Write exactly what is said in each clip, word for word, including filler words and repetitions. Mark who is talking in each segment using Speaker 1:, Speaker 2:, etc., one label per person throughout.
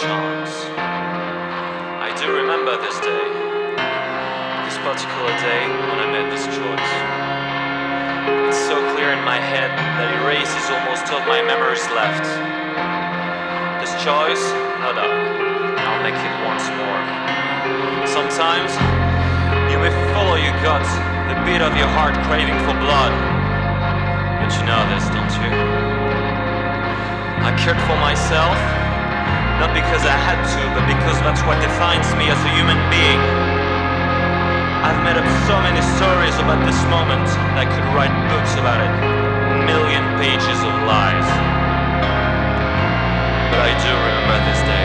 Speaker 1: chance. I do remember this day, this particular day when I made this choice. It's so clear in my head that it erases almost all my memories left. This choice, no doubt, I'll make it once more. Sometimes you may follow your gut, the beat of your heart craving for blood. But you know this, don't you? I cared for myself, not because I had to, but because that's what defines me as a human being. I've made up so many stories about this moment that I could write books about it, a million pages of lies. But I do remember this day.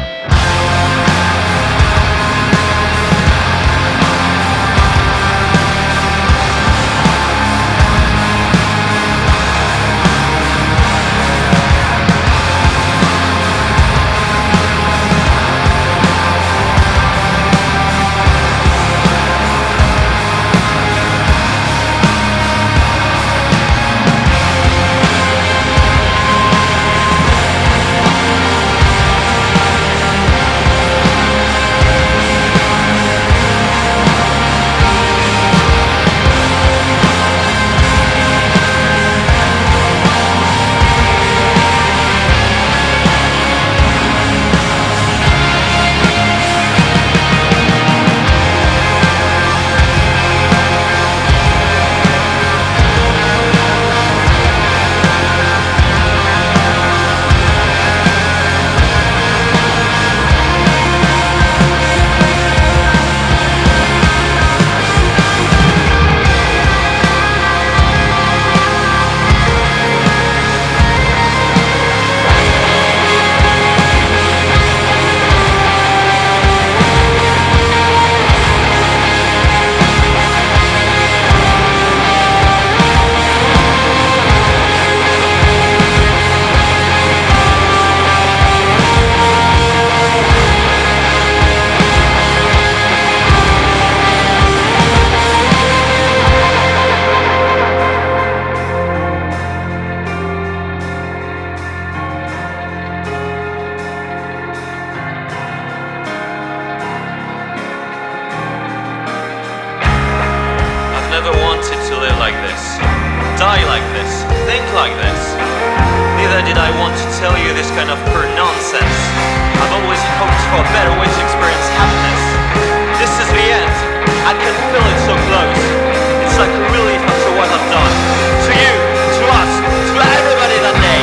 Speaker 1: Never wanted to live like this, die like this, think like this. Neither did I want to tell you this kind of pure nonsense. I've always hoped for a better way to experience happiness. This is the end. I can feel it so close. It's like a relief after what I've done. To you, to us, to everybody that day.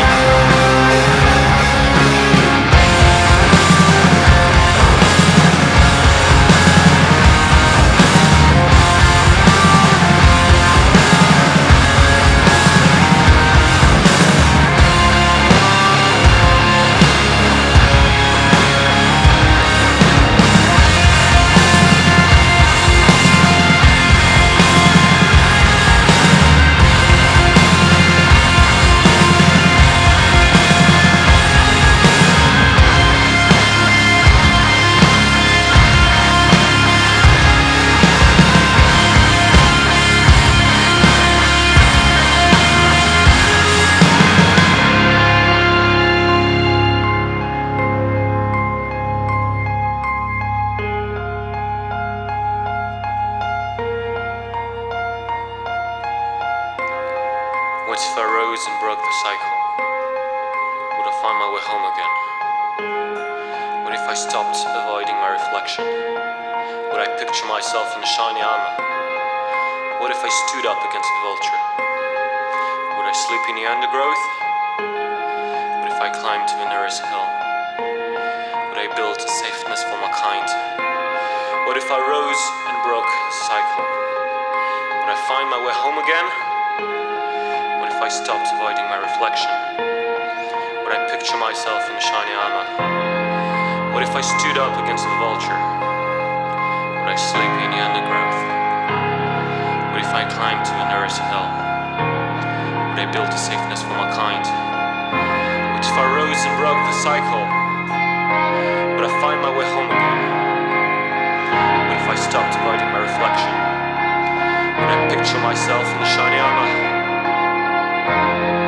Speaker 1: What if I rose and broke the cycle? Would I find my way home again? What if I stopped avoiding my reflection? Would I picture myself in a shiny armor? What if I stood up against a vulture? Would I sleep in the undergrowth? What if I climbed to the nearest hill? Would I build a safeness for my kind? What if I rose and broke the cycle? Would I find my way home again? What if I stopped avoiding my reflection? Would I picture myself in a shiny armor? What if I stood up against the vulture? Would I sleep in the undergrowth? What if I climbed to the nearest hill? Would I build a safeness for my kind? What if I rose and broke the cycle? Would I find my way home again? What if I stopped avoiding my reflection? Would I picture myself in the shiny armor?